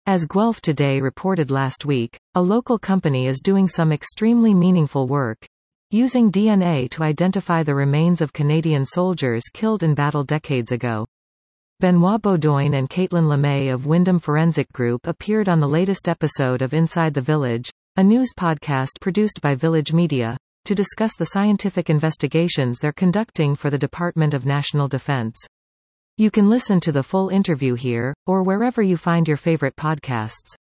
As Guelph Today reported last week, a local company is doing some extremely meaningful work, using DNA to identify the remains of Canadian soldiers killed in battle decades ago. Benoit Beaudoin and Caitlin LeMay of Wyndham Forensic Group appeared on the latest episode of Inside the Village, a news podcast produced by Village Media, to discuss the scientific investigations they're conducting for the Department of National Defense. You can listen to the full interview here, or wherever you find your favorite podcasts.